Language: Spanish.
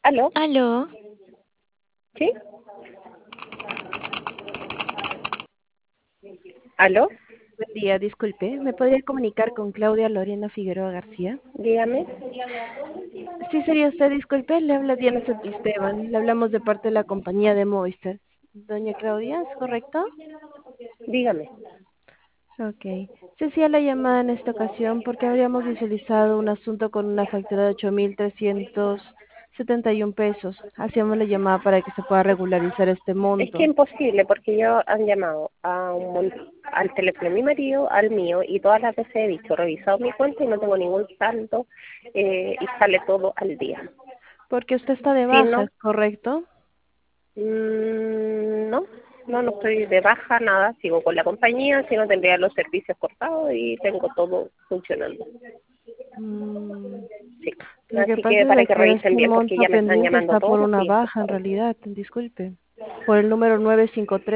¿Aló? Aló, ¿Sí? ¿Aló? Buen día, disculpe. ¿Me podría comunicar con Claudia Lorena Figueroa García? Dígame. Sí, sería usted, disculpe. Le habla Diana Esteban. Le hablamos de parte de la compañía de Movistar. Doña Claudia, ¿es correcto? Dígame. Ok. Se hacía la llamada en esta ocasión porque habríamos visualizado un asunto con una factura de 8.371 pesos. Hacíamos la llamada para que se pueda regularizar este Es que monto. imposible porque yo han llamado al teléfono de mi marido, al mío, y todas las veces he dicho, revisado mi cuenta y no tengo ningún saldo y sale todo al día. Porque usted está de Si baja, no, ¿es correcto? no, no estoy de baja, nada, sigo con la compañía, si no tendría los servicios cortados y tengo todo funcionando. Mm, Sí. Lo que Así que pasa es para de que que revisen este bien porque monto ya me están pendiente llamando está por todos los una días, por baja, en favor. realidad, disculpe. Por el número 953.